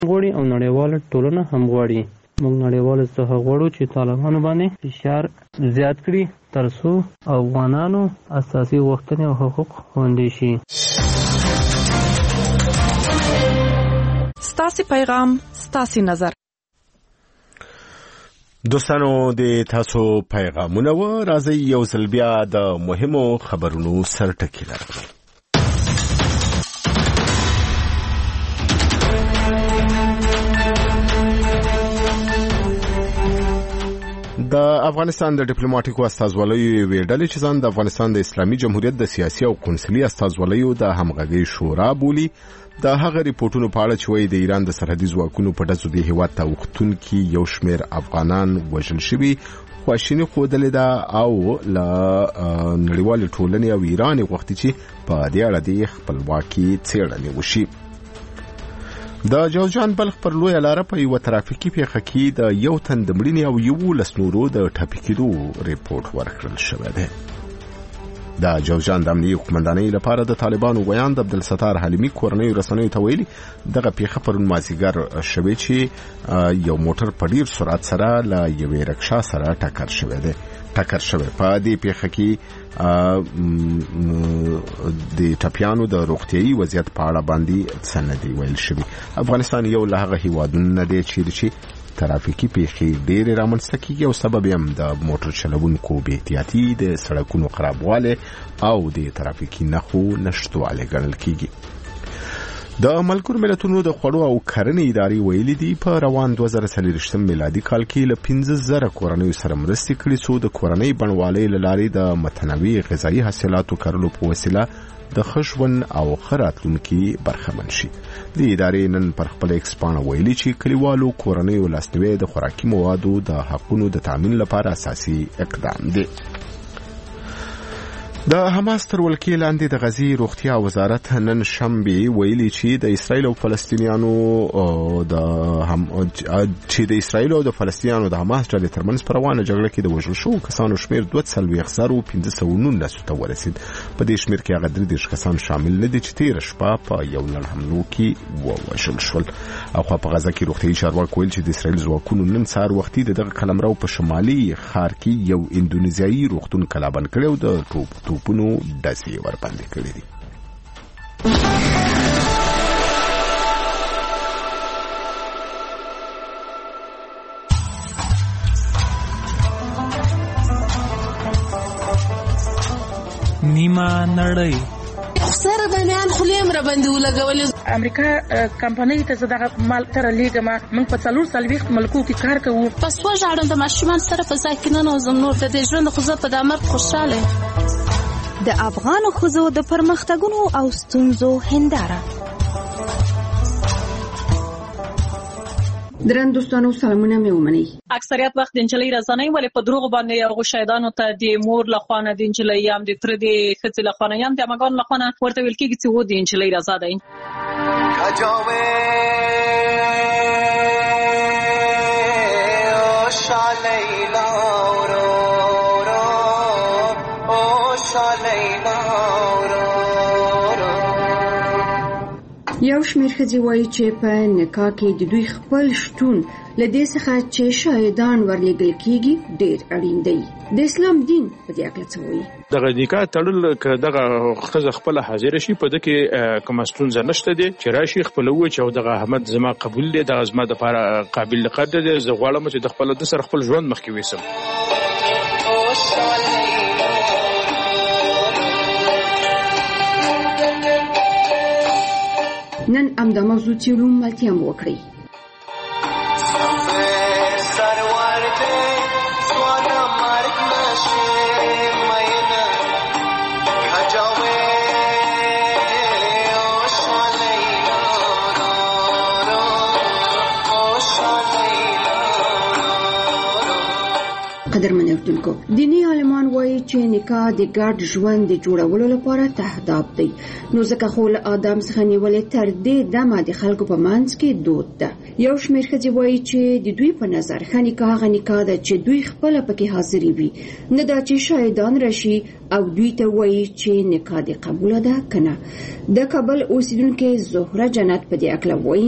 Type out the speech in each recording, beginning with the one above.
غواړي او نړیواله ټولنه هم غواړي. موږ نړیوالو څخه غواړو چې طالبانو باندې فشار زیات کړي ترڅو افغانانو اساسي غوښتنې او حقوق خوندي شي. ستاسي پیغام ستاسي نظر. دوستانو د تاسو پیغامونه و راځي یو ځل بیا د مهمو خبرونو سرټکی لرو. د افغانستان د ډیپلوماټیکو استازولیو ویډلې چې ځان د افغانستان د اسلامي جمهوریت د سیاسي او قونسلي استازولیو د همغږي شورا بولی د هغه ریپورتونو په اړه چې وایي د ایران د سرحدي ځواکونو په ډزو د هیواد ته وختونکي یو شمېر افغانان وژل شوي خواشیني ښودلې ده او له نړیوالې ټولنې او ایران غوښتي چې په دې اړه د خپلواکي څېړنې وشي. د جوزجان بلخ پر لویه لاره په یو ترافیکي پیښه کې د یو تن د مړینې او 11 نورو د ټپي کېدو ریپورت ورکړل شوی دی. د جوزجان د امنیتي قومندانۍ لپاره د طالبانو ویان د عبدالستار حلیمي کورنۍ رسنیو ته ویلي دغه پیښه پرون مازیګر شوې چې یو موټر په ډیر سرعت سره له یوې رکشا سره ټکر شوی دی. په دې پیښه کې د ټپیانو د روغتيایي وضعیت په اړه باندې څه نه دی ویل شوی. افغانستان یو له هغه هیوادونو نه دی چې ترافیکي پیښې ډېرې رامنځته کیږي او سبب یې هم د موټر چلوونکو بې احتیاطي د سړکونو خرابوالی او د ترافیکي نښو نشتوالی ګڼل کیږي. د ملګرو ملتونو د خوړو او کرنې ادارې ویلي دي په روان 2023 میلادي کال کې له 15,000 کورنیو سره مرستې کړې څو د کورنۍ بڼوالۍ له لارې د متنوع غذایي حاصلاتو کرلو په وسیله د ښه ژوند او ښه راتلونکي برخمن شي. د ادارې نن پر خپل ایکس پاڼه ویلي چې کلیوالو کورنیو لاسنیوی د خوراکي موادو د حقونو د تامین لپاره اساسي اقدام دی. د حماس تر ولکې لاندې د غزې روغتیا وزارت نن شنبه ویلي چې د اسرایل او فلسطینیانو د حماس ډلې ترمنځ پر روانه جګړه کې د وژل شوو کسانو شمېر 2,519 ته ورسید. په دې شمېر کې هغه 30 کسان شامل نه دي چې تېره شپه په یو لړ حملو کې ووژل شول. اخوا په غزه کې روغتیایي چارواکو ویل چې د اسرایل ځواکونو نن سهار وختي دغه قلمرو په شمالي ښار کې یو اندونیزیایي روغتون کلابند کړی او د توپونو ډزې ورباندې کړې دي. نیمه نړۍ سره بنیان خلیم را باندې ولګولې. امریکا کمپنۍ ته زداغه مال تر لیګما موږ په 440 ملکو کې کار کوو. پس وژاړم د ماشومان سره په ځای کې نه نوزم نور د ژوند خو زه په دمر خوشاله. د افغان ښځو د پرمختګونو او ستونزو هنداره. درن دوستانو سلامونه مې ومني. اکثریت وخت د انجلۍ رضانۍ ولې په دروغ باندې او شهیدانو ته د مور لخوا نه د انجلۍ یم د تر د خځې لخوا نه یم د امګان لخوا نه ورته ویل کېږي چې و د انجلۍ رضا ده. یو شمېر ښځې وایي چې په نکاح کې د دوی خپل شتون له دې څخه چې شاهدان ورلېږل کېږي ډېر اړین دی. د اسلام دین په دې اړه څه وایي؟ دغه نکاح تړل که دغه ښځه خپله حاضره شي په دې کې کومه ستونزه نشته دی چې راشي خپل ووایي چې دغه احمد زما قبول دی، دغه زما دپاره قابل قدر دی، زه غواړم چې د خپل د سره خپل ژوند مخکې ویسم. نن امدا موضوع چیرو ملتیم وکړي. قدرمن اردوونکو، دینی عالمان وایي چې نکاح د ګډ ژوند د جوړولو لپاره تهداب دی، نو ځکه خو له آدم څخه نیولې تر دې دمه د خلکو په منځ کې دود ده. یو شمېر ښځې وایي چې د دوی په نظر ښه نکاح هغه نکاح ده چې دوی خپله پکې حاضرې وي، نه دا چې شاهدان راشي او دوی ته وایي چې نکاح دې قبوله ده که نه. د کابل اوسیدونکې زهره جنت په دې اړه وایي.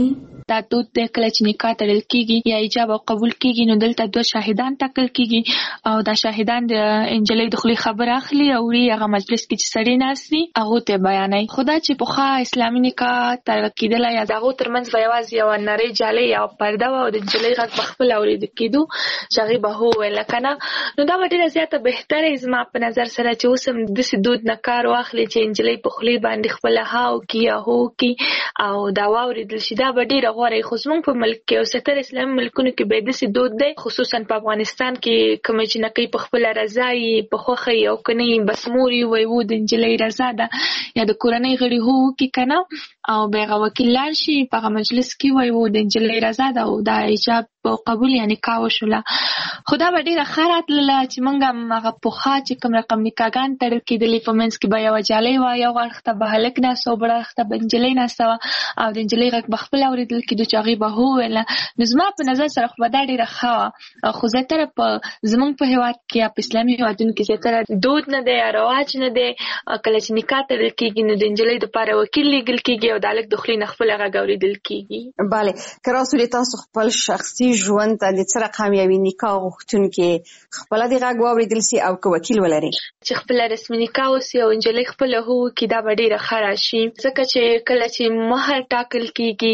دا دود د کله چې نکاح تړل کیږي یا ایجاب او قبول کیږي نو دلته 2 شاهدان ټاکل کیږي او دا شاهدان د انجلۍ د خلی خبر اخلي او هغه مجلس کې چې سړی ناشتي هغه ته بیانای. خدا چې په خا اسلامي نکاح تړل کیدل یا دغه ترمنځ یوازې یو نری جالي یا پرده او د انجلۍ غږ بخپل اورید کیدو چې به هو ولکنه نو دا ډیره زیاته بهتره زما په نظر سره چې اوسم د سدود نکار واخلي چې انجلۍ په خلی باندې خپل هاو کیا هو کی او دا واوریدل شي دا ډیره غوړی خو زموږ په ملک کې او ستر اسلامي ملکونو کې به د سدود دی خصوصا په افغانستان کې کوم چې نکي په خپل رضای په خوخي او کني بسموري وي وو د انجلۍ رضا ده یا د کورنۍ غړي هو کی کنه او به وکیل لاشي په مجلس کې وي وو د انجلۍ رضا ده او دا ایجاب او قبول یعنی کاو شولا خدا به ډیره خیرات لاله چې مونږه هغه پوخا چې کوم رقم نکاګان تر کېدلې په منځ کې به یو جالي وای یو وخت به هلک نه سو بړخته بنجلې نه سو او د انجلۍ غږ بخپل اوریدل کې د چاغي به هو ولا نظم په نظر سره خو دا ډیره خوا خو زه تر په زمونږ په هواد کې په اسلامي هوادونو کې زه تر دود نه دی رواج نه دی کله چې نکاح تر کېږي نو د انجلۍ د لپاره وکیل لیږل کېږي او د هلک د خلی نه خپل غږ اوریدل کېږي. bale کراسو تاسو خپل شخصي ژوند ته د سره کامیابی نکاح غوښتونکي خپل د غږ واوریدل سي او کو وکیل ولري چې خپل رسمي نکاح وسي او انجلۍ خپل هو کې دا ډیره خړه شي ځکه چې کله چې مہر ټاکل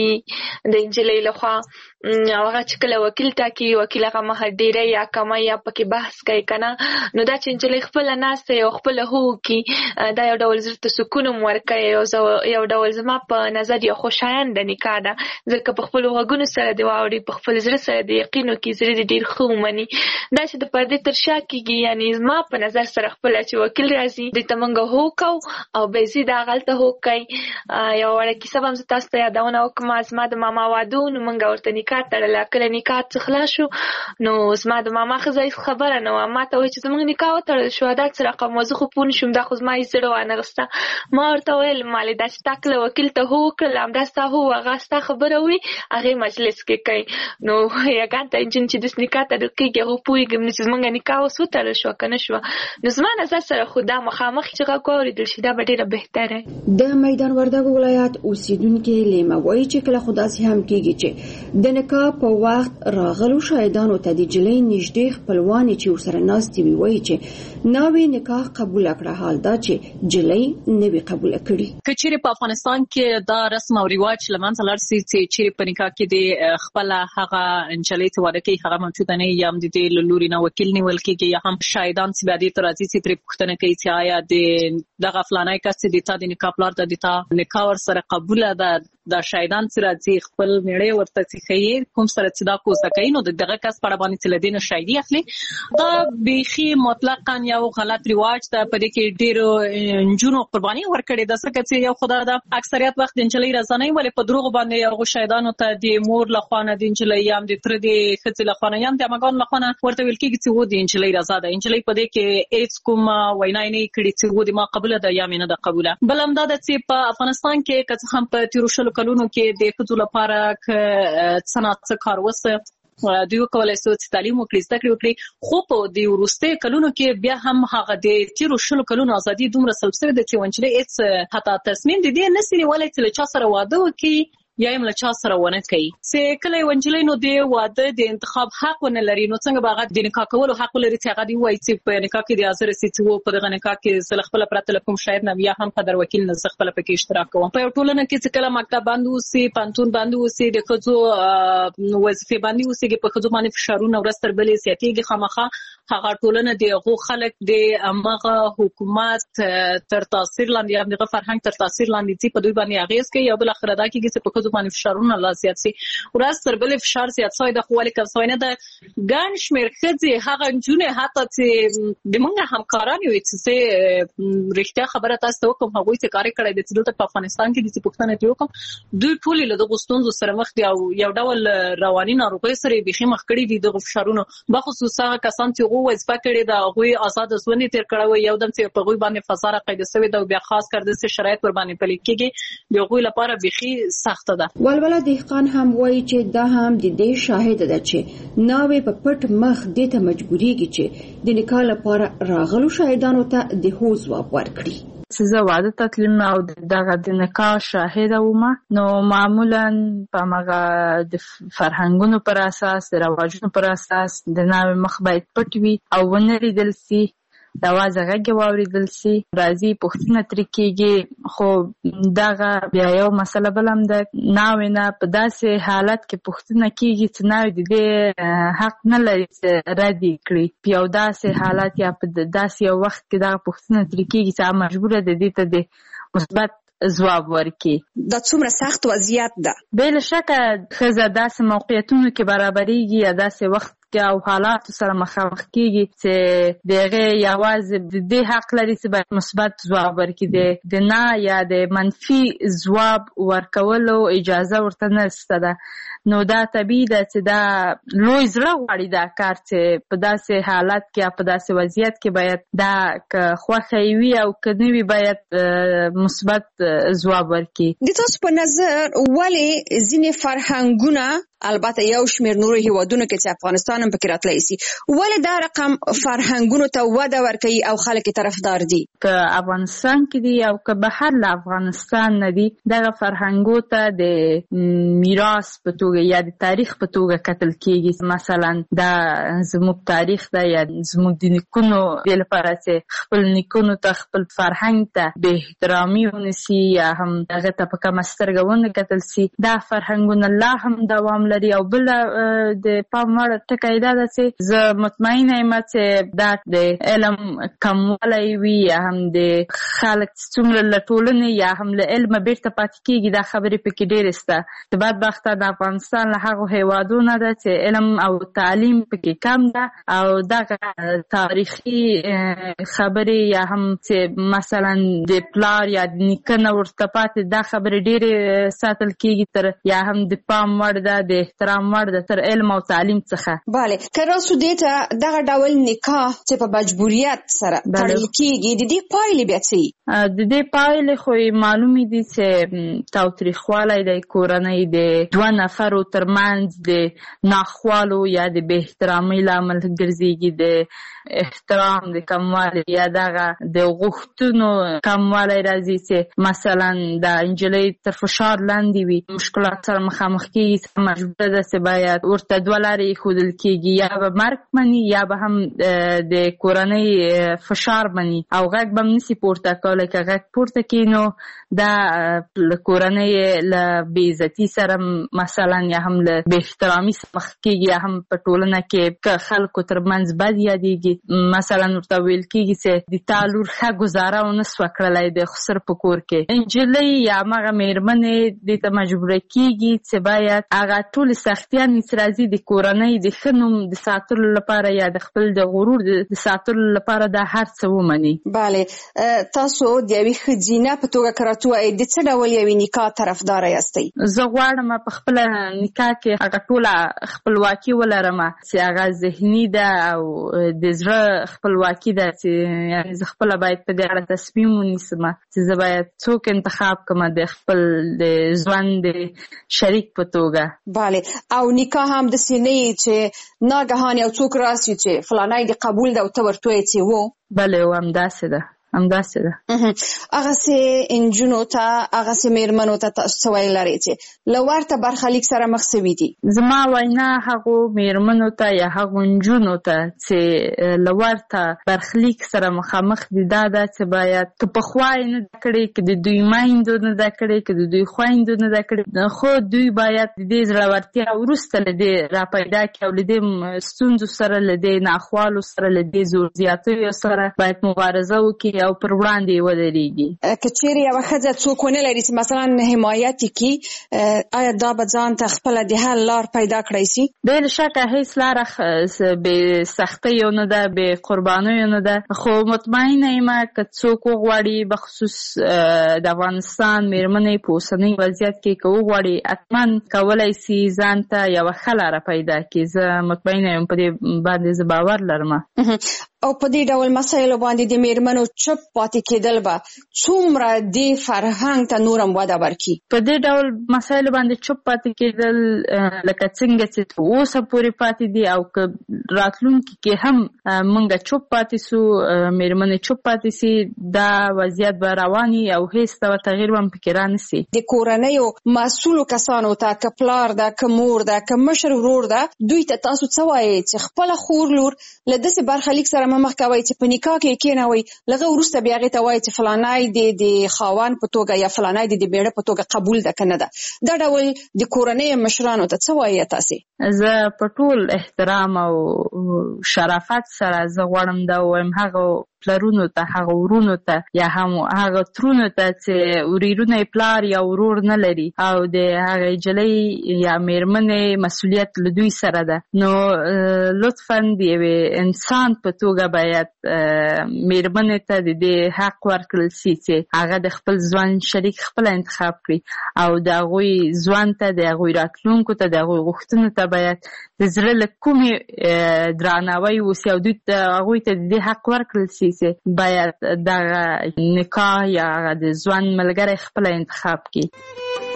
کیږي د انجلۍ لخوا هغه چې کله وکیل ټاکي وکیل هغه مہر ډیره یا کم یا پکې بحث کوي کنه نو دا چې انجلۍ خپل ناسته او خپل هو کې دا یو ډول زړه سکون ورکوي او یو ډول زما په نظر یو خوشایند نکاح ده ځکه په خپل وګونو سره دی واوري په خپل زړه سره دی یقینو کې زړه ډیر خو مني دا چې د پردې تر شا کېږي یعنی زما په نظر سره خپل چې وکیل راځي د تمنګ هو کو او به زی دا غلطه هو کوي یو ورکه کیسه هم تاسو ته یادونه وکم زما د ماما وادو نو مونږ ورته نکاح تړل کله نکاح څخلا شو نو زما د ماما خبره نو ما ته وایي چې زمونږ نکاح وتړل شو دا څه رقم موضوع خو پون شوم دا خو زما یې زړه وانه غسته ما ورته ویل مالې دا چې تاکله وکیل ته هو کړل هم دا ستا هو هغه ستا خبره وي هغه مجلس کې کوي نو یګان ته چې د نکاح تړل کېږي هغه پوهېږم چې زمونږ نکاح اوس وتړل شو که نه شوه نو زما نظر سره خو دا مخامخ چې غږ واورېدل شي دا به ډېره بهتره. د میدان وردګو ولایت اوسیدونکي لیمه وایي چې کله خو داسې هم کېږي چې د نکاح په وخت راغلو شاهدانو ته د نجلۍ نږدې خپلوانې چې ورسره ناستې وي وایي چې ناوې نکاح قبوله کړه حال دا چې نجلۍ نه وي قبوله کړي. که چیرې په افغانستان کې دا رسم او رواج له منځه لاړ سي چې چیرې په نکاح کې د خپله هغه نجلۍ چې واده کوي هغه موجوده نه وي یا هم د دې له لوري نه وکیل نیول کېږي یا هم شاهدان چې بیا دې ته راځي چې ترې پوښتنه کوي چې آیا د دغه فلانی کس چې د تا د نکاح پلار ته د تا نکاح ورسره قبوله ده دا شاهدان چې راځي خپل میړه ورته چې ښیي کوم سره چې دا کوزه کوي نو د دغه کس په اړه باندې چې له دې نه شاهدي اخلي دا بیخي مطلقاً یو غلط رواج ده په دې کې ډېرو نجونو قرباني ورکړې ده ځکه چې یو خو دا اکثریت وخت د نجلۍ رضا نه وي ولې په دروغو باندې هغو شاهدانو ته د مور لخوا نه د نجلۍ یا هم د تره د ښځې لخوا نه یا هم د عمګانو لخوا نه ورته ویل کېږي چې و د نجلۍ رضا ده نجلۍ په دې کې هېڅ کومه وینا یې نه کړې چې و د ما قبوله ده یا مې نه ده قبوله. بل همدا ده چې په افغانستان کې که څه هم په تېرو 20 کلونو کې د ښځو لپاره که څه نه څه کار وسه دوی وکولای شو چې تعلیم وکړي زده کړې وکړي خو په دې وروستیو کلونو کې بیا هم هغه د تېرو 20 کلونو ازادي دومره سلب شوې ده چې نجلۍ هېڅ حتی تصمیم د دې نشي نیولی چې له چا سره واده وکړي یا هم له چا سره ونه کوي چې کله یو نجلۍ نو د واده د انتخاب حق ونه لري نو څنګه به هغه د نکاح کولو حق ولري چې هغه دې ووایي چې په نکاح کې د حاضره سي چې و په دغه نکاح کې زه له خپله پرته له کوم شاهد نه یا هم قدر وکیل نه زه خپله پکې اشتراک کوم. په یو ټولنه کې چې کله مکتب باندې اوسي پوهنتون باندې اوسي د ښځو وظیفې باندې اوسېږي په ښځو باندې فشارونه ورځ تر بلې زیاتېږي خامخا هغه ټولنه د هغو خلک د همغه حکومت تر تاثیر لاندې یا دغه فرهنګ تر تاثیر لاندې چې په دوی باندې اغېز کوي او بالاخره دا کېږي چې په ښځو باندې فشارونه لا زیات سي ورځ تر بلې فشار زیات شوی د خو ولې کم شوی نه ده ګڼ شمېر ښځې هغه نجونې حتی چې د موږ همکاران وي چې رښتیا خبره تاسو ته وکړم هغوی چې کار یې کړی دی چې دلته په افغانستان کې داسې پوښتنه ترې وکړم دوی ټولې له دغو ستونزو سره مخ دي او یو ډول رواني ناروغیو سره یې بیخي مخ کړي دي دغو فشارونو بخصوص هغه کسان چې هغوی وظیفه کړې ده هغوی ازاده ژوند یې تېر کړی وی یو دم چې په هغوی باندې فضا راقیده شوې ده او بیا خاص کر داسې شرایط ورباندې پلي کېږي د هغوی لپاره بیخي سخته ده. ولوله دهقان هم وایي چې دا هم د دې شاهد ده چې ناوې په پټ مخ دې ته مجبورېږي چې د نکاح لپاره راغلو شاهدانو ته د هو ځواب ورکړي. چې زه واده ته تلم او دغه د نکاح شاهده وم، نو معمولا په هغه د فرهنګونو پر اساس، د رواجونو پر اساس د ناوې مخ باید پټ وي او ونه لیدل سي، د اواز غږ واوریدل سي، راځي پوښتنه ترې کېږي. خو دغه بیا یو مسله بل هم د ناوې نه په داسې حالت کې پوښتنه کېږي چې ناوې د دې حق نه لري چې رد یې کړي. په یو داسې حالت یا په داسې یو وخت کې دغه پوښتنه ترې کېږي چې هغه مجبوره ده دې ته د مثبت ځواب ورکړي. دا څومره سخت وضعیت ده. بې شکه ښځه داسې موقعیتونو کې برابرېږي یا داسې وخت او حالاتو سره مخامخ کېږي چې د هغې یوازې د دې حق لري چې باید مثبت ځواب ورکړي، د نه یا د منفي ځواب ورکولو اجازه ورته نشته ده. نو دا طبیعي ده چې دا لوی زړه غواړي دا کار چې په داسې حالت کې یا په داسې وضعیت کې باید دا که خوښه یې وي او که نه وي باید مثبت ځواب ورکړي. د تاسو په نظر ولې ځینې فرهنګونه، البته یو شمېر نورو هیوادونو کې چې افغانستان هم پکې راتلی سي، ولې دا رقم فرهنګونو ته وده ورکوي او خلک یې طرفدار دي؟ که افغانستان کې دي او که بهر له افغانستان نه دي، دغه فرهنګو ته د میراث په توګه یا د تاریخ په توګه کتل کېږي. مثلا دا زموږ تاریخ ده یا زموږ د نیکونو دې لپاره چې خپل نیکونو ته، خپل فرهنګ ته بې احترامي ونسي یا هم هغه ته په کمه سترګه ونه کتل سي، دا فرهنګونه لا هم دوام لري. او بل د پام وړ ټکی دا ده چې زه مطمئنه یم چې دا د علم کموالی وي یا هم د خلک څومره له ټولنې یا هم له علمه بیرته پاتې کېږي، دا خبرې پکې ډېرې شته. د بدبخته د افغانستان له هغو هیوادونه ده چې علم او تعلیم پکې کم ده او دغه تاریخي خبرې یا هم چې مثلا د پلار یا د نیکه نه ورته پاتې، دا خبرې ډېرې ساتل کېږي تر یا هم د پام وړ ده، د احترام وړ ده تر علم او تعلیم څخه. بله، که راسو دې ته دغه ډول نکاح چې په مجبوریت سره تړل کېږي، د دې پایلې بیا څه وي؟ د دې پایلې خو معلومې دي چې تاوتریخوالی د کورنۍ د دوه نفرو ترمنځ د ناخوالو یا د بې احترامۍ لامل ګرځېږي، د احترام د کموالی یا دغه د غوښتنو کموالی راځي چې مثلا د نجلۍ تر فشار لاندې وي، مشکلات سره مخامخ کېږي، مجبوره ده چې باید ورته دوه لارې ایښودل کېږي، یا به مرګ مني یا به هم د کورنۍ فشار مني او غږ به هم نسي پورته کولی. که غږ پورته کړي نو دا له کورنۍ له بې عزتي سره مثلا یا هم له بې احترامي سره مخ کېږي، یا هم په ټولنه کې که خلکو ترمنځ بد یادېږي. مثلا ورته ویل کېږي چې د تا لور ښه ګزاره ونه سوه کړلی د خسر په کور کې. نجلۍ یا هماغه مېرمنې دې ته مجبوره کېږي چې باید هغه ټولې سختیانې چې راځي د کورنۍ د ښه نوم د ساتلو لپاره یا د خپل د غرور د ساتلو لپاره دا هر څه ومني. بله، تاسو د یوې ښځینه په توګه که راته ووایئ د څه ډول یوې نکاح طرفداره یاستئ؟ زه غواړم په خپله نکاح کې هغه ټوله خپلواکي ولرم چې هغه ذهني ده او د زړه خپلواکي ده، چې یعنې زه خپله باید په دې اړه تصمیم ونیسم چې زه باید څوک انتخاب کړم د خپل د ژوند د شریک په توګه. بله، او نکاح هم داسې نه یي چې ناګهان یو څوک راسي چې فلانی دې قبول ده او ته ورته وایې چې و؟ بله، همداسې ده. همداسې ده. هغسې نجونو ته، هغسې مېرمنو ته تاسو څه ویل لرئ چې له ورته برخلیک سره مخ شوي دي؟ زما وینا هغو مېرمنو ته یا هغو نجونو ته چې له ورته برخلیک سره مخامخ دي، دا ده چې باید که پخوا یې نه ده کړې، که د دوی میندو نه ده کړې، که د دوی خویندو نه ده کړې، خو دوی باید د دې زړورتیا وروسته له دې را پیدا کړي او له دې ستونزو سره، له دې ناخوالو سره، له دې زور زیاتیو سره باید مبارزه وکړي او پر وړاندې ودرېږي. که چیرې یوه ښځه څوک ونه لري چې مثلا حمایت یې کړي، آیا دا به ځان ته خپله د حل لار پیدا کړی سي؟ بې شکه هېڅ لاره بې سختیو نه ده، بې قربانیو نه ده، خو مطمئنه یم که څوک وغواړي، بخصوص د افغانستان مېرمنې په اوسني وضعیت کې که وغواړي، حتما کولی سي ځان ته یوه ښه لاره پیدا کړي. زه مطمئنه یم، په دې باندې زه باور لرم. او په دې ډول مسایلو باندې د مېرمنو چپ پاتې کېدل به څومره د فرهنګ ته نورم وده ورکړي؟ په دې ډول مسایل باندې چپ پاتې کېدل لکه څنګه چې اوسه پورې پاتې دي او که راتلونکي کې هم موږ چپ پاتې سو، مېرمنې چپ پاتې سي، دا وضعیت به رواني او هیڅ ډول تغییر هم پکې رانسي. د کورنیو مسؤلو کسانو ته که پلار ده که مور ده که مشر ورور ده دوی ته تاسو څه وایي چې خپله خور لور له داسې برخلیک سره مه مخ کوئ چې په نکاح کې کېنوئ، لږه وروسته بیا هغې ته وایي چې فلانی د خاوند په توګه یا فلانی د بیړه په توګه قبول ده که نه ده. دا ډول د کورنیو مشرانو ته څه وایي تاسې؟ زه په ټول احترام او شرافت سره زه غواړم دا ووایم هغه پلرونو ته، هغه ورونو ته یا هم هغه ترونو ته چې وریرونه پلار یا ورور نه لري او د هغه جلۍ یا مېرمنې مسؤلیت له دوی سره ده، نو لطفاً د یوې انسان په توګه باید مېرمنې ته د دې حق ورکړل سي چې هغه د خپل ژوند شریک خپله انتخاب کړي او د هغوی ژوند ته، د هغوی راتلونکو ته، د هغوی غوښتنو ته باید د زړه له کومې درناوی وسي او دوی ته هغوی ته د دې حق ورکړل سي چې باید دغه نکاح یا د ژوند ملګری خپله انتخاب کړي.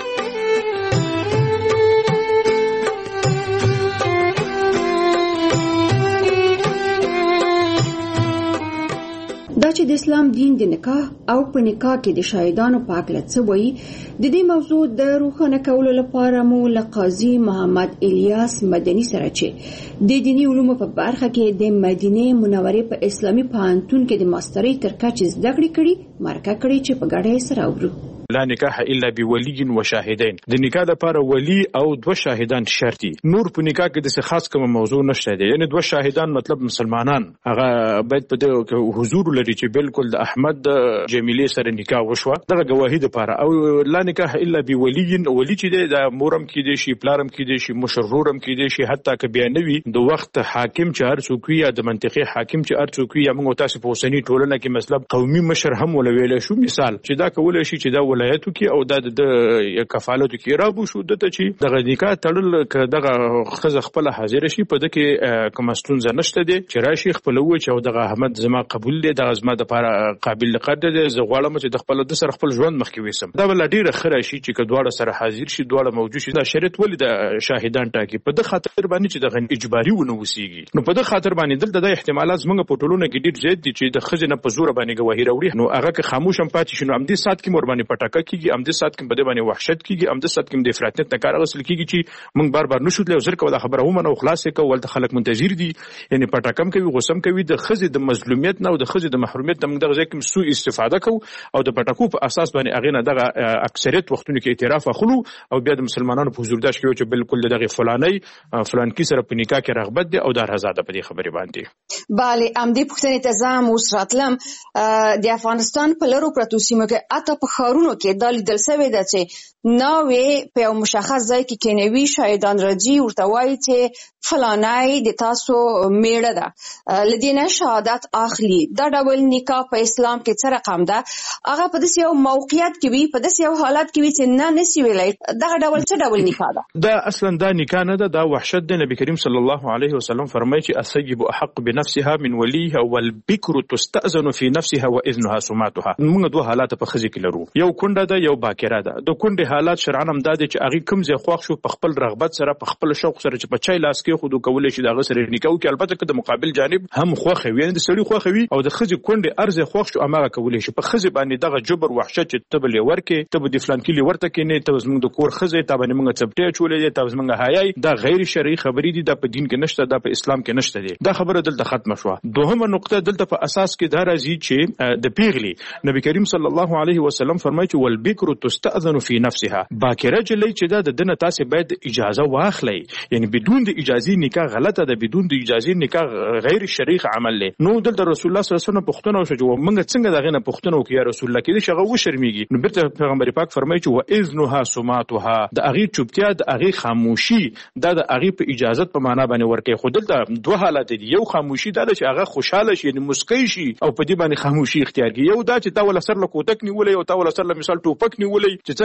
دا چې د اسلام دین د نکاح او په نکاح کې د شاهدانو په هکله څه وایي، د دې موضوع د روښانه کولو لپاره مو له قاضي محمد الیاس مدني سره چې د دیني علومو په برخه کې د مدینې منورې په اسلامي پوهنتون کې د ماسترۍ تر کچې زده کړې کړي مرکه کړې چې په ګډه یې سره اورو. لا نکاح الا بولی و شاهدین. د نکاح لپاره ولی او 2 شاهدان شرطي. نور په نکاح کې د څه خاص کوم موضوع نشته دی، یعنی 2 شاهدان مطلب مسلمانان هغه باید په دې حضور لري چې بالکل د احمد جمیله سره نکاح وشوه، دغه گواهی لپاره. او لا نکاح الا بولی، ولی چې د مورم کې دی شي، پلارم کې دی شي، مشرورم کې دی شي، حتی که بیانوي د وخت حاکم چې هر څوک یا د منطقي حاکم چې هر څوک یا موږ تاسو په اوسنی ټولنه کې مثلا قومي مشر هم ولویل شو، مثال چې دا کولای شي چې دا ولایتو کې او د کفالتو کې رابو شو دته چې دغه نکاح تړل ک دغه خزه خپل حاضر شي، په دغه کوم ستونزه نشته دي چې راشي خپل و چې دغه احمد زما قبول دي، دغه زما د لپاره قابل لقدر دي، زه غواړم چې د خپل د سره خپل ژوند مخکې وسم. دا ول ډیره خره شي چې کډواړه سره حاضر شي، دواړه موجود شي. دا شرط ولې د شاهدان ټاکي په د خاطر باندې چې دغه اجباري ونه وسیږي، نو په د خاطر باندې دلته د احتمالات زمونږ په ټولونه کې ډیر زیات دي چې د خزینه په زور باندې گواهی راوړي، نو هغه که خاموش هم پاتې شي نو هم دې سات کې مور باندې پټاکه کیږي، هم دې سات کې په باندې وحشت کیږي، هم دې سات کې د افراطیت نه کار غسل کیږي چې موږ بار بار نشو تل زر کوله خبره ومنه او خلاص کو ولته خلک منتظر دي، یعنی پټاکم کوي، غوسم کوي، د خزې د مظلومیت نه او د خزې د محرومیت نه موږ دغه ځکه سوء استفاده کوو او د پټاکو په اساس باندې اغه نه دغه اکثریت وختونو کې اعتراف اخلو او بیا د مسلمانانو په حضور داش کې چې بالکل دغه فلان کی سره په نکاح کې رغبت دي او د رضاده په دې خبره باندې. bale ام دې پښتنې ته زم اوس راتلم د افغانستان په لرو پرتو سیمو کې اته په خارونو کې د لیدل سوي ده چې ناوې په یو مشخص ځای کې کېنوي شاهدان راځي ورته وایي چې فلانای د تاسو میړه ده لدینه شهادت اخلي. دا ډول نکاح په اسلام کې څه رقم ده؟ هغه په داسې یو موقعیت کې وي، په داسې یو حالت کې وي چې نه نسی ویلای دغه ډول څه ډول نکاح ده؟ دا اصلا دا نکاح نه ده، دا وحشت ده. نبی کریم صلی الله علیه وسلم فرمایي چې السيب احق بنفسها من وليها والبكر تستأذن في نفسها واذنها سماتها. موږ دوه حالات په خزي کې لرو، یو کونډه ده یو باکره ده. د کونډه حالات شرعاً هم دا دي چې هغه کوم ځای خوښ شو په خپل رغبت سره په خپل شوق سره چې په چای لاس کې خود کولای شي دا غسر نکاح کې، البته که د مقابل جانب هم خوښ وي د سړي خوښ وي او د خزي کونډه ارزه خوښ شو امغه کولای شي په خزي باندې دغه جبر وحشت چې تبل ورکه تب د فلان کې ورته کې نه ته زموږ د کور خزي ته باندې موږ چپټه چولې ته زموږ حیاي دا غیر شرعي خبرې دي، دا په دین کې نشته، دا په اسلام کې نشته دي. دا خبره دلته ختم شوه. دوهمه نقطه دلته په اساس کې دا راځي چې د پیغلی نبی کریم صلی الله علیه وسلم فرمایي چې والبکر تستأذن فی نفسها. باکره جلې چې دا د دنه تاسو باید اجازه واخلئ، یعنی بدون د اجازه نکاح غلطه ده، بدون د اجازه نکاح غیر شرعي عمل له. نو دلته رسول الله صلی الله علیه وسلم پوښتنه وشو چې موږ څنګه دغه نه پوښتنه وکړو یا رسول الله کې شغه و شرمېږي؟ نو بیرته پیغمبر پاک فرمایي چې واذنها سماتها، د هغه چوپتیا د هغه خاموشي دا د هغه په اجازه په معنا باندې ورکه. خو دلته دوه حالت دي، یو خاموشي دا چې هغه خوشاله شي یعنی مسکی شي او په دې باندې خاموشي اختیار کړي، یو دا چې تا ول سر له کوتک نیولې او تا ول سر له مثال ټوپک نیولې چې څنګه کې هغه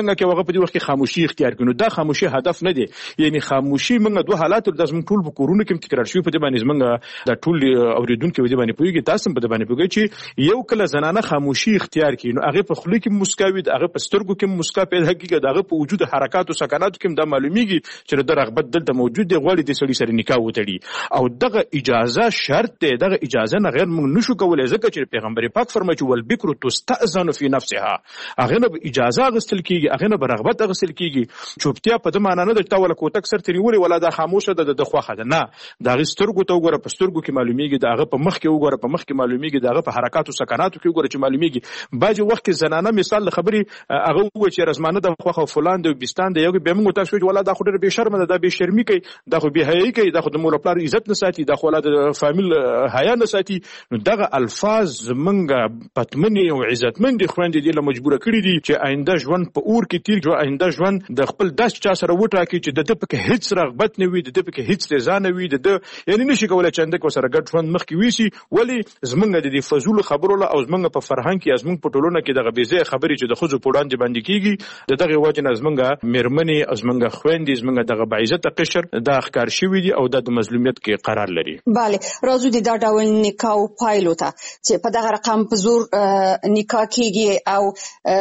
په دې وخت کې خاموشي اختیار کړو. دا خاموشي هدف نه دی، یعنی خاموشي موږ دوه حالات د زموږ ټول په کورونو کې تکرار شوی. په دې باندې موږ د ټول اوریدونکو په دې باندې پوهیږي، تاسو په دې باندې پوهیږئ چې یو کله زنانه خاموشي اختیار کړي نو هغه په خله کې مسکاوي، هغه په سترګو کې مسکا پیدا کیږي، هغه په وجود حرکات او سکنات کې دا معلومیږي چې د رغبت دلته موجود دی، غواړي د سړي سره نکاح وتړي. او دغه اجازه شرط دی، دغه اجازه نه غیر موږ نشو کولای، ځکه چې پیغمبر پاک فرمایي چې والبکر تستأذن فی نفسها، هغه نه اجازه غوښتل کیږي، هغه نه رغبت غوښتل کیږي. چوپتیا په دې معنی نه ده چې ولا کوتک سر تریولي ولا دا خاموشه ده د خوخه ده، نه، دا غي سترګو ته وګوره، په سترګو کې معلومیږي، دا هغه په مخ کې وګوره، په مخ کې معلومیږي، دا هغه په حرکات او سکناتو کې وګوره چې معلومیږي. باجی وخت کې زنانه مثال خبري هغه وایي چې رزمانه د خوخه فلان دی بستان دی، یو به موږ تاسو وایي ولا دا خو ډېر به شرم ده، دا به شرمي کوي، دا خو به حیا کوي، دا خو د مور پلار عزت نه ساتي، دا خو د فامیل حیا نه ساتي. نو دغه الفاظ منګه پتمنې او عزتمن دي خويندې دي له مجبوره کړی دي چې آینده ژوند په اور کې تیر جو، آینده ژوند د خپل داس چا سره وټاکي چې د په کې هیڅ رغبت نه وي، د په کې هیڅ رضا نه وي، د یعنی نشي کولای چې انده کو سره ګډ ژوند مخ کې ویسي. ولی زمونږ د فزول خبرو له او زمونږ په فرهنګ کې زمونږ په ټولنه کې دغه بيزه خبرې چې د خزو پوډان دي باندې کیږي، د دغه وجه نه زمونږ میرمنې زمونږ خويندې زمونږ دغه بعزت قشر د ښکار شوی دي او د مظلومیت کې قرار لري. bale راځو د دا ډول نکاح پایلو ته چې په دغه رقم په زور نکاح کیږي او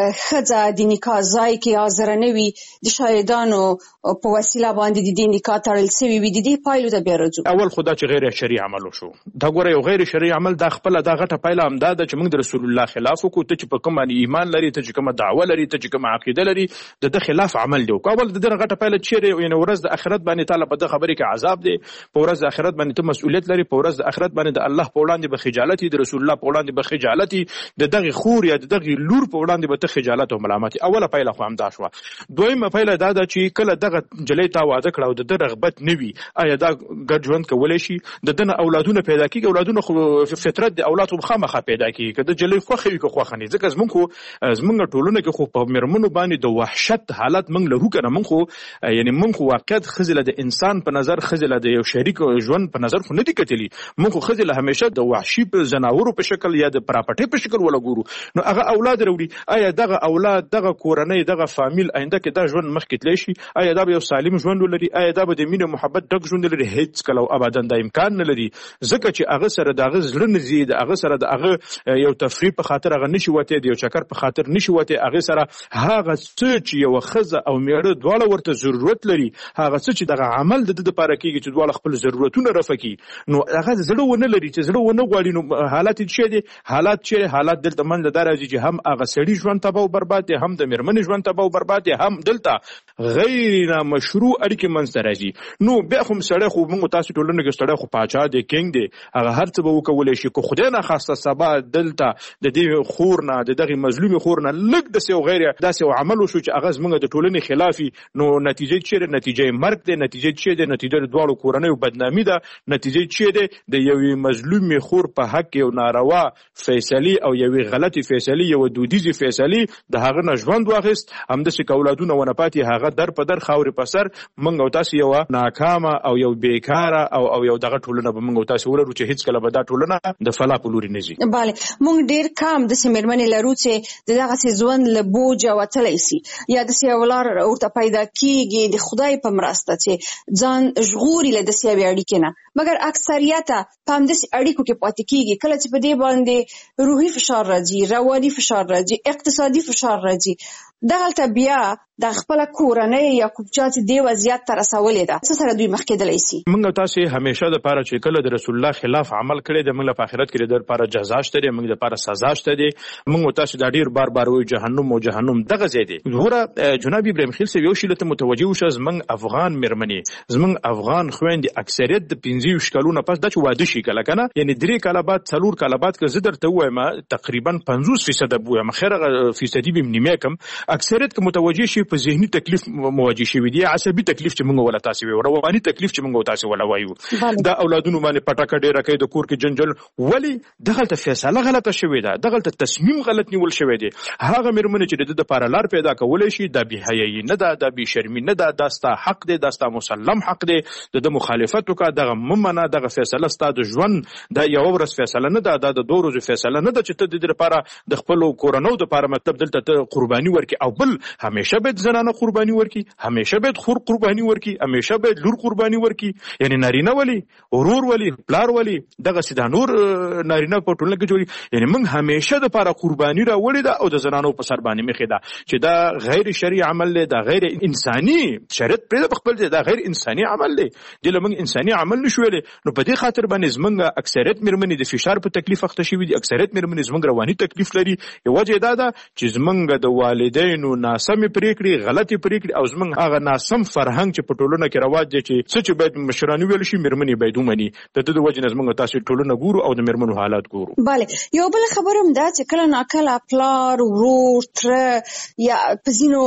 خزه د نکاح ځای کې حاضر نه وي، د شاهدانو په وسیله باندې د نکاح تړل شوی وي، د دې پایلو ته بیا راځو. اول خدا چې غیر شرعي عمل وشو، دا ګوره یو غیر شرعي عمل د خپل د غټه پایله هم دا چې موږ د رسول الله خلاف وکړو. ته چې په کوم ایمان لري، ته چې کوم دعوه لري، ته چې کوم عقیده لري، د خلاف عمل دی. اول د دغه غټه پایله چې یعنی ورځ د آخرت باندې تعالی په دغه خبره کې عذاب دی، په ورځ د آخرت باندې ته مسؤلیت لري، په ورځ د آخرت باندې د الله په وړاندې به خجالت، د رسول الله په وړاندې به خجالت، د دغه خور یا د دغه لور په وړاندې به ته خجالت او ملامت. اوله پایله خو هم دا شو. دویمه پایله دا ده چې کله دغه جلې تا واده کړو د رغبت نوي، آیا دا ګډ ژوند کولای شي؟ د دنه اولادونه پیدا کیږي، اولادونه خو فطرت د اولاد خامخا پیدا کیږي، کله جلې خوخه وي که خوخه نه، ځکه زمونږ ټولنه کې خو په مرمنو باندې د وحشت حالت موږ لرو کنه. موږ خو یعنی موږ خو واقعیت خزله د انسان په نظر، خزله د یو شریک ژوند په نظر خو نه دي کتلی. موږ خو خزله همیشه د وحشي په زناورو په شکل یا د پراپټي په شکل ولا ګورو. نو هغه اولاد وروړي، آیا دغه اولاد دغه کورنۍ دغه فامیل آینده کې دا ژوند مخ کې تلی شي؟ آیا دا به یو سالم ژوند ولري؟ آیا دا به د مینه محبت ډک ژوند لري؟ هیڅ کله ابدا دا امکان نه لري، ځکه چې هغه سره دغه زړه نه زیات، هغه سره دغه یو تفریح په خاطر هغه نشي وته، یو چکر په خاطر نشي وته، هغه سره هغه څه چې یو خزه او میړه دواړه ورته ضرورت لري، هغه څه چې دغه عمل د لپاره کیږي چې دواړه خپل ضرورتونه رفع کړي، نو هغه زړه ونه لري چې زړه ونه غواړي. نو حالات چې حالات دلته منځ درازي چې هم هغه سړي ژوند تباہ او برباد دي، هم د میرمنې ژوند تباہ او برباد دي، هم دلته غیر مشروع اړیکې منځ درازي. نو بیا خو سړی خو موږ تاسو ټولنه کې سړی خو پاچا دی، کینګ دی، هغه هر څه به وکولای شي. کو خدای نه خواسته سبا دلته د دې خور نه، د دغه مظلوم خور نه لګ د سیو غیر داسې عمل وشو چې هغه زموږ د ټولنې خلافي، نو نتیجه چې نتیجه مرګ دی، نتیجه چې د نتیجه دواړو کورنۍ بدنامي ده، نتیجه چې د یوې مظلوم خور په حق یو ناروا فیصله او یوې غلطي فیصله، یو دودیزي فیصله د هغه نه ژوند واخیست، هم د اولادونه ونه پاتې، هغه در په در خاورې په سر منګ او تاسو یو ناکامه او یو بیکاره او یو دغه ټولنه به منګ او تاسو ورو چې هیڅ کله به دا ټولنه د فلا په لوري نه ځي. bale مونږ ډیر کم د سیمرمنې لرو چې دغه ژوند له بوج او تلای سي، یا د سیولار ورته پیدا کیږي د خدای په مرسته چې ځان ژغوري له د سیوي اړیکې نه، مګر اکثریت په همدې اړیکو کې پاتې کیږي. کله چې په دې باندې روحي فشار راځي، رواني فشار راځي، اقتصادي فشار راځي، دغلته بیا د خپل کورنۍ یا کومچا چې دی وضعیت تر رسولې ده، څه سره دوی مخ کېدلی سي. موږ تاسو همیشه د پاره چې کله د رسول الله خلاف عمل کړی د موږ په آخرت کې د لپاره جزا شته دی، موږ د لپاره سزا شته دی. موږ تاسو د ډیر بار وی جهنم دغه ځای دی. وګوره جناب ابراهیم خلیل سه یو شی ته متوجه وشه، زمنګ افغان مرمنې، زمنګ افغان خويندې اکثریت د 15 کلونو پس د واده شي کله کنه، یعنی 3 کاله بعد 4 کاله بعد که زه درته وایم تقریبا 50% بویم، خیره فیصدي به نیمه کم، اکثریت که متوجه شي په ذهني تکلیف مواجه شي، دی عصبي تکلیف چې موږ ولا تاسو وي، رواني تکلیف چې موږ تاسو ولا وایو، دا اولادونو باندې پټاکه ډیره کوي، د کور کې جنجال، ولی دغلت فیصله غلطه شوې ده، دغلت تصمیم غلط نیول شوی دی. هغه مرمنه چې د لپاره لار پیدا کولای شي، د بی حیايي نه ده، د بی شرمی نه ده، د ستا حق دی، د ستا مسلم حق دی، د مخالفت وکړه، دغه ممنه دغه فیصله ستاسو ژوند د یو ورځ فیصله نه ده، د 2 ورځې فیصله نه ده چې ته د لپاره د خپل کورونو د لپاره مطلب دلته قرباني ورکړي، او بل همیشه به باید زنانه قرباني ورکړي، همیشه باید خور قرباني ورکړي، همیشه باید لور قرباني ورکړي. یعنی نارینه ولی، ورور ولی، پلار ولی، دغه سیده نور نارینه په ټولنه کې جوړي. یعنی موږ همیشه د لپاره قرباني راوړې ده او د زنانو په سر باندې مخې ده چې دا غیر شرعي عمل دی، دا غیر انساني، شریعت پرې د خپل دی، دا غیر انساني عمل دی. د لمن انساني عمل نشو ویلې. نو په دې خاطر باندې زمونږ اکثریت مېرمنې د فشار په تکلیف اخته شوي دي، اکثریت مېرمنې زمونږ رواني تکلیف لري. یو وجه دا ده چې زمونږ د والدینو ناسمې پریکړې، غلطي پریکړې او زمونږ هغه ناسم فرهنګ چې په ټولنه کې رواج دی چې څه چې باید مشرانو ویل شي مېرمنې باید ومني. د دې وجه نه زمونږ تاسو ټولنه ګورو او د مېرمنو حالات ګورو. بله، یو بل خبر هم دا چې کله ناکله پلار، ورور، تره یا په ځینو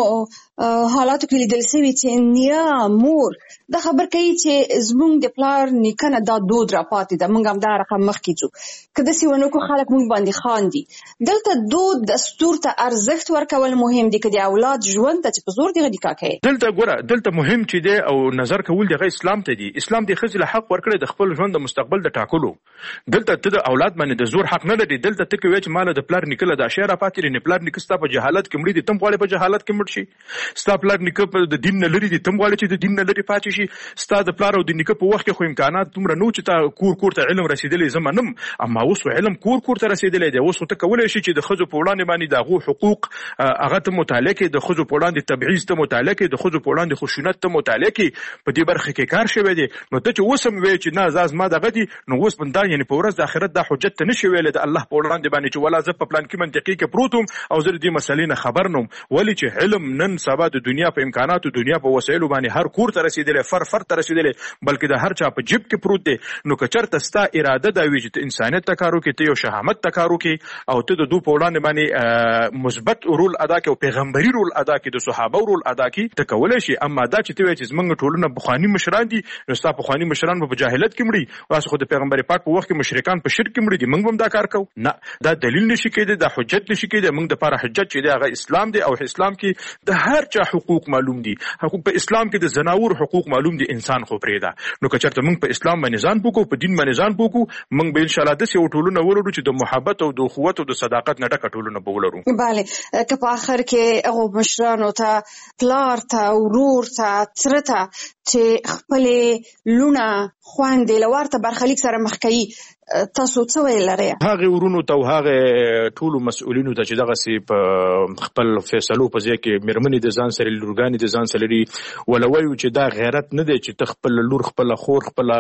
حالاتو کې لیدل شوي چې نیا، مور دا خبر کوي چې زمونږ د پلار نیکه نه دا دود را پاتې ده، موږ هم دا رقم مخکې ځو. که داسې ونه کړو خلک موږ باندې خاندي. دلته دود دستور ته ارزښت ورکول مهم دي که د اولاد ژوند ته چې په زور دغه نکاح کوي. دلته ګوره، دلته مهم چې دی او نظر کول دغه اسلام ته دی. اسلام د ښځې له حق ورکړی د خپل ژوند د مستقبل د ټاکلو. دلته ته د اولاد باندې د زور حق نه لري. دلته ته کوي چې مال د پلار نیکه له دا شی را پاتې لري، پلار نیکه ستا په جهالت کې مړي دي، تم غواړې په جهالت کې مړ شي. ستا پلار نیکه د دین نه لري دي، تم غواړې چې د دین نه لري پاتې شي. ستا د پلار او د نیکه په وخت کې خو امکانات دومره نو چې تا کور ته علم رسیدلی زه منم، اما اوس علم کور ته رسیدلی دی. اوس ته کولی شي چې د ښځو په وړاندې باندې د هغو حقوق هغه ته مطالعه کړي، د ښځو په وړاندې تبعیض ته مطالعه کړي، د ښځو په وړاندې خشونت ته مطالعه کړي. په دې برخه کې کار شوی دی. نو ته چې اوس هم وایې چې نه زما دغه دي، نو اوس بندا یعنې په ورځ د آخرت دا حجت ته نشي ویلی د الله په وړاندې باندې چې ولا زه په پلان کې منطقي کې پروت وم او زه د دې مسلې نه خبر نه وم. ولې چې علم نن سبا د دنیا په امکاناتو، دنیا په وسایلو باندې هر کور ته رسیدلی، فر ته رسیدلی، بلکې د هر چا په جیب کې پروت دی. نو که چېرته ستا اراده دا وي چې ته انسانیت ته کار وکړې، ته یو شهامت ته کار وکړې او ته د دوی په وړاندې باندې مثبت رول ادا کړې او پیغمبري رول ادا کړې، د صحابه رول ادا کړې، ته کولی شي. اما دا چې ته وایې چې زموږ ټولنه پخواني مشران دي، نو ستا پخواني مشران به په جاهلیت کې مړي، واسه خو د پیغمبر پاک په وخت کې مشرکان په شرک کې مړي دي، موږ هم دا کار کوو. نه، دا دلیل نشي کېدی، دا حجت نشي کېدی. موږ د لپاره حجت چې دی هغه اسلام دی او اسلام کې د هر چا حقوق معلوم دي. حقوق په اسلام کې د زناور حقوق معلوم دي، انسان خو پرېږده. نو که چېرته موږ په اسلام باندې ځان پوکو، په دین باندې ځان پوکو، موږ به انشاءالله داسې یو ټولنه ولرو چې د محبت او د اخوت او د صداقت نه ډکه ټولنه به ولرو. بله، که په آخر کې هغو مشرانو ته، پلار ته، ورور ته، تره ته چې خپلې لونه، خویندې له ورته برخلیک سره مخ کوي، تاسو څه ویل لرئ؟ هغه ورونو ته او هغه ټولو مسؤلینو ته چې دغسې په خپل فیصلو په ځای کې مېرمنې د ځان سره، لورګانې د ځان سره لري، ولویو چې دا غیرت نه دی چې ته خپل لور، خپل خور، خپل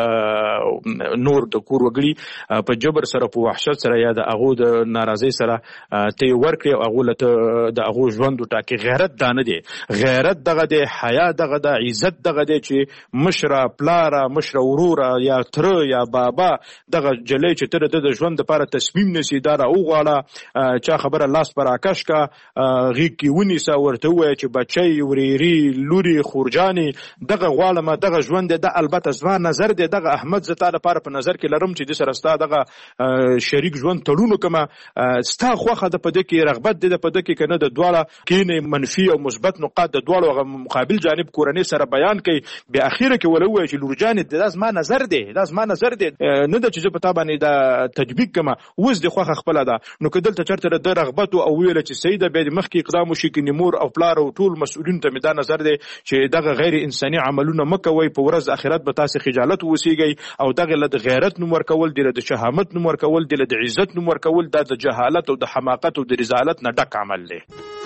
نور د کور وګړي په جبر سره، په وحشت سره یا د هغو د ناراضۍ سره ته یې ورکړې او هغو له ته د هغو ژوند وټاکې. غیرت دا نه دی. غیرت دغه دی، حیا دغه ده، عزت دغه دی چې مشره، پلاره، مشره وروره یا تره یا بابا دغه جلۍ چې ته د ژوند لپاره تصمیم نیسي، دا راوغواړه، چا خبره لاس پر راکش کا، غېږ کې ونیسه، ورته ووایه چې بچی، ورېرې، لورې، خورجانې دغه غواړم، دغه ژوند دی. دا البته زما نظر دی. دغه احمد زه تا لپاره په نظر کې لرم چې د سره ستا دغه شریک ژوند تړون وکړمه، ستا خوښه ده په ده کې، رغبت دی په ده کې، که نه د دواړه کینې منفي او مثبت نقاط د دواړو هغه مقابل جانب کورنۍ سره بیان کوي. بیا اخیره کې وله ووایه چې لورجانې دا زما نظر دی، دا زما نظر دی، نه ده چې زه په تا باندې دا تطبیق کما، اوس د خوخه خپل ده. نو که دلته چرته د رغبت او ویل چې سیده به د مخکې اقدام وشي، کې مور او پلار او ټول مسؤلین ته مې دا نظر دی چې دغه غیر انساني عملونه مکوئ، په ورځ آخرت به تاسو خجالت وسیږئ او دغه له غیرت نوم ورکول دی، د شهامت نوم ورکول دی، د عزت نوم ورکول دا د جهالت او د حماقت او د رذالت نه ډک عمل دی.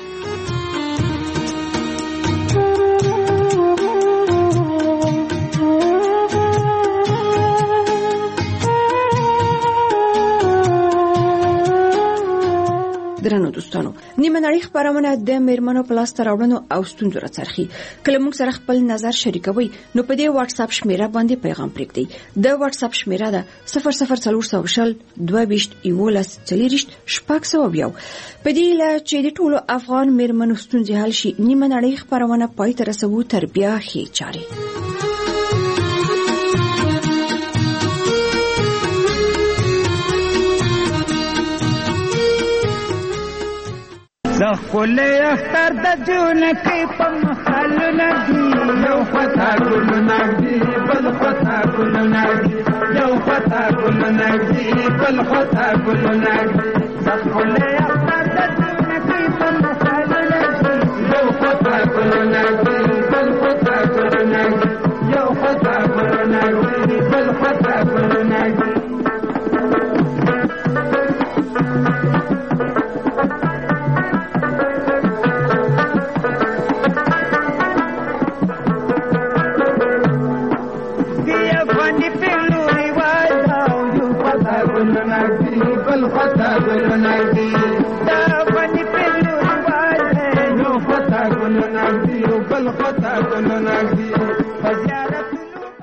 درنو دوستانو، نیمه نړۍ خبرونه د میرمنو په لاس ته راوړنو او ستونزو راڅرخي. کله موږ سره خپل نظر شریکوي نو په دې واتس اپ شمیره باندې پیغام پرېږدئ. د واتس اپ شمیره ده 00420 22 11 40 620. په دې له چې د ټولو افغان میرمنو ستونزې حل شي، نیمه نړۍ خبرونه پای ته رسوو تر بیا ښې چارې. د خپلې اختر د جون کې په مخالونه دي، یو خطا ګلونه دي، بل خطا ګلونه دي، یو خطا ګلونه دي، بل خطا ګلونه دي. د خپلې